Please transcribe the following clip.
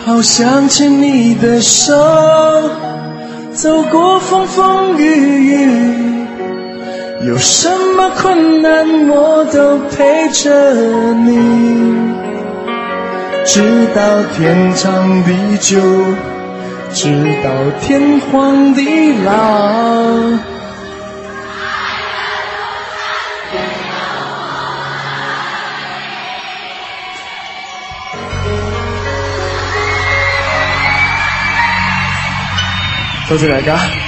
好想牵你的手，走过风风雨雨，有什么困难我都陪着你，直到天长地久，直到天荒地老。多謝大家。